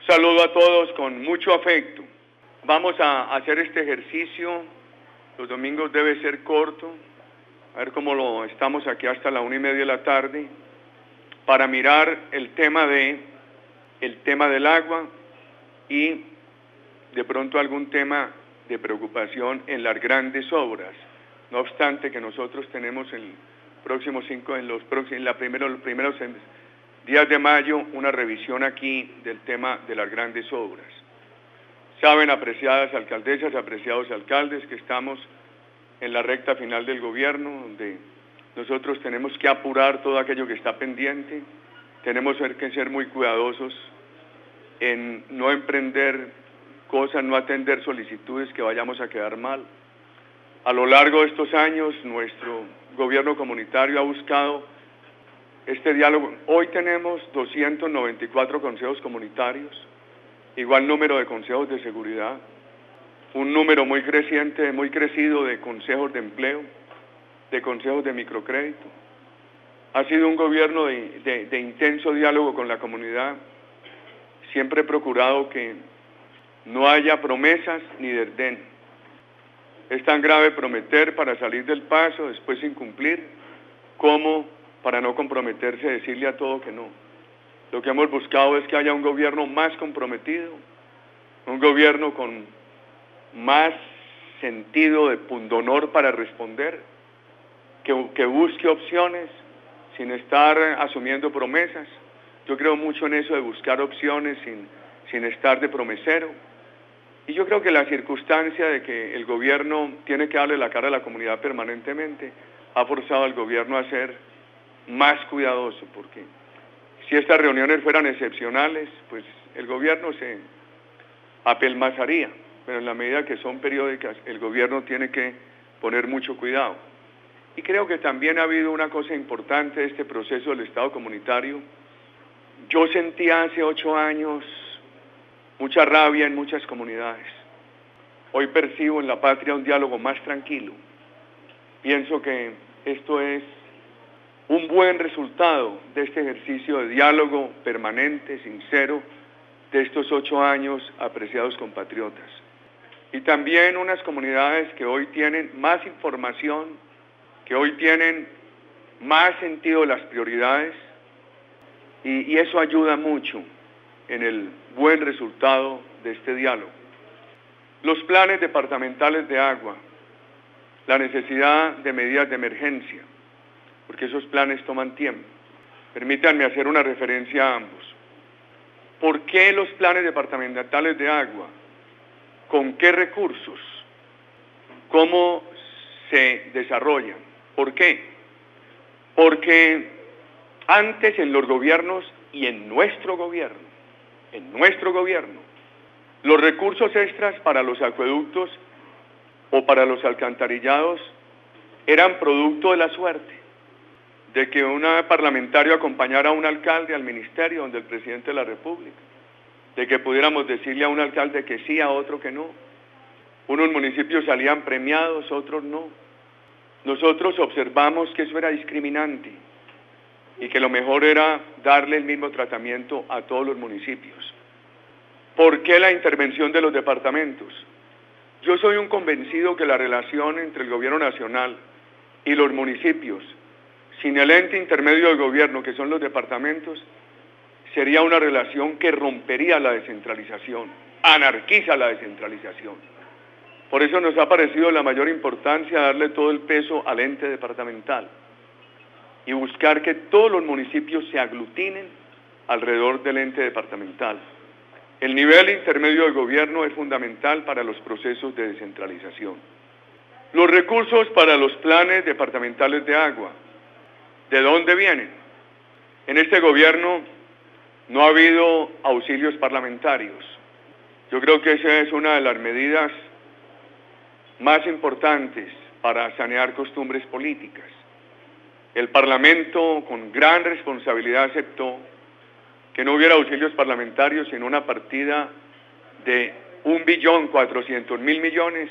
Saludo a todos con mucho afecto. Vamos a hacer este ejercicio. Los domingos debe ser corto. A ver cómo lo estamos aquí hasta la 1:30 de la tarde para mirar el tema del agua y de pronto algún tema de preocupación en las grandes obras. No obstante que nosotros tenemos los primeros días de mayo una revisión aquí del tema de las grandes obras. Saben, apreciadas alcaldesas, apreciados alcaldes, que estamos en la recta final del gobierno, donde nosotros tenemos que apurar todo aquello que está pendiente, tenemos que ser muy cuidadosos en no emprender cosas, no atender solicitudes que vayamos a quedar mal. A lo largo de estos años, nuestro gobierno comunitario ha buscado este diálogo. Hoy tenemos 294 consejos comunitarios, igual número de consejos de seguridad, un número muy crecido de consejos de empleo, de consejos de microcrédito. Ha sido un gobierno de intenso diálogo con la comunidad. Siempre he procurado que no haya promesas ni desdén. Es tan grave prometer para salir del paso, después incumplir, como para no comprometerse, decirle a todo que no. Lo que hemos buscado es que haya un gobierno más comprometido, un gobierno con más sentido de pundonor para responder, que busque opciones sin estar asumiendo promesas. Yo creo mucho en eso de buscar opciones sin estar de promesero. Y yo creo que la circunstancia de que el gobierno tiene que darle la cara a la comunidad permanentemente ha forzado al gobierno a ser más cuidadoso, porque si estas reuniones fueran excepcionales, pues el gobierno se apelmazaría, pero en la medida que son periódicas, el gobierno tiene que poner mucho cuidado. Y creo que también ha habido una cosa importante de este proceso del Estado comunitario. Yo sentía hace 8 años mucha rabia en muchas comunidades. Hoy percibo en la patria un diálogo más tranquilo. Pienso que esto es un buen resultado de este ejercicio de diálogo permanente, sincero, de estos 8 años, apreciados compatriotas. Y también unas comunidades que hoy tienen más información, que hoy tienen más sentido de las prioridades, y eso ayuda mucho en el buen resultado de este diálogo. Los planes departamentales de agua, la necesidad de medidas de emergencia, porque esos planes toman tiempo. Permítanme hacer una referencia a ambos. ¿Por qué los planes departamentales de agua? ¿Con qué recursos? ¿Cómo se desarrollan? ¿Por qué? Porque antes en los gobiernos y en nuestro gobierno, los recursos extras para los acueductos o para los alcantarillados eran producto de la suerte, de que un parlamentario acompañara a un alcalde al ministerio donde el presidente de la República, de que pudiéramos decirle a un alcalde que sí, a otro que no. Unos municipios salían premiados, otros no. Nosotros observamos que eso era discriminante y que lo mejor era darle el mismo tratamiento a todos los municipios. ¿Por qué la intervención de los departamentos? Yo soy un convencido que la relación entre el gobierno nacional y los municipios, sin el ente intermedio del gobierno, que son los departamentos, sería una relación que rompería la descentralización, anarquiza la descentralización. Por eso nos ha parecido la mayor importancia darle todo el peso al ente departamental y buscar que todos los municipios se aglutinen alrededor del ente departamental. El nivel intermedio del gobierno es fundamental para los procesos de descentralización. Los recursos para los planes departamentales de agua, ¿de dónde vienen? En este gobierno no ha habido auxilios parlamentarios. Yo creo que esa es una de las medidas más importantes para sanear costumbres políticas. El Parlamento, con gran responsabilidad, aceptó que no hubiera auxilios parlamentarios, sino una partida de 1.400.000.000.000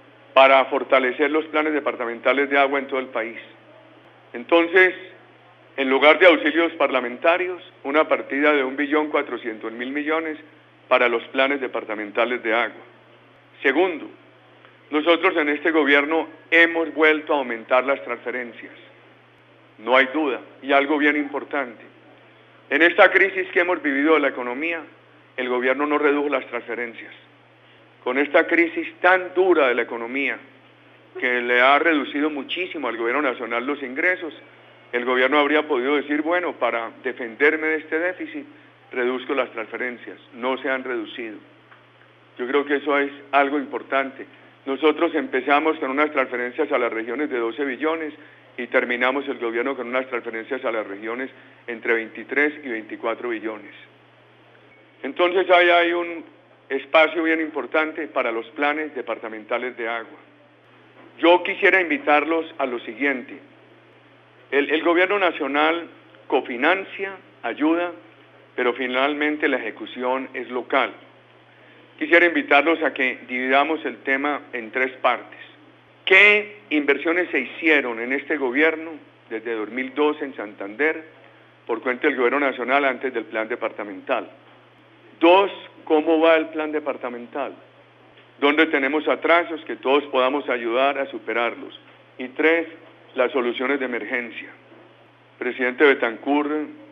para fortalecer los planes departamentales de agua en todo el país. Entonces, En lugar de auxilios parlamentarios, una partida de 1.400.000.000.000 para los planes departamentales de agua. Segundo, nosotros en este gobierno hemos vuelto a aumentar las transferencias. No hay duda, y algo bien importante. En esta crisis que hemos vivido de la economía, el gobierno no redujo las transferencias. Con esta crisis tan dura de la economía, que le ha reducido muchísimo al gobierno nacional los ingresos, el gobierno habría podido decir, bueno, para defenderme de este déficit, reduzco las transferencias. No se han reducido. Yo creo que eso es algo importante. Nosotros empezamos con unas transferencias a las regiones de 12 billones y terminamos el gobierno con unas transferencias a las regiones entre 23 y 24 billones. Entonces ahí hay un espacio bien importante para los planes departamentales de agua. Yo quisiera invitarlos a lo siguiente. El gobierno nacional cofinancia, ayuda, pero finalmente la ejecución es local. Quisiera invitarlos a que dividamos el tema en tres partes. ¿Qué inversiones se hicieron en este gobierno desde 2012 en Santander por cuenta del gobierno nacional antes del plan departamental? Dos, ¿cómo va el plan departamental? ¿Dónde tenemos atrasos que todos podamos ayudar a superarlos? Y tres, las soluciones de emergencia. Presidente Betancur,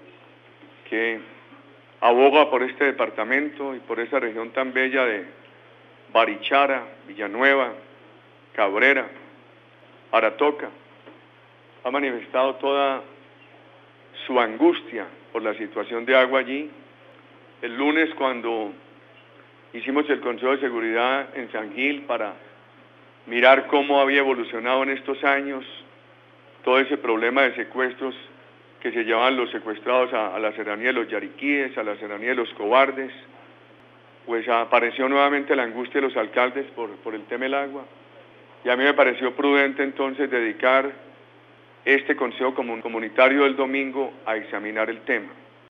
que aboga por este departamento y por esa región tan bella de Barichara, Villanueva, Cabrera, Aratoca, ha manifestado toda su angustia por la situación de agua allí. El lunes, cuando hicimos el Consejo de Seguridad en San Gil para mirar cómo había evolucionado en estos años todo ese problema de secuestros que se llevaban los secuestrados a la serranía de los Yariquíes, a la serranía de los Cobardes, pues apareció nuevamente la angustia de los alcaldes por el tema del agua, y a mí me pareció prudente entonces dedicar este consejo comunitario del domingo a examinar el tema.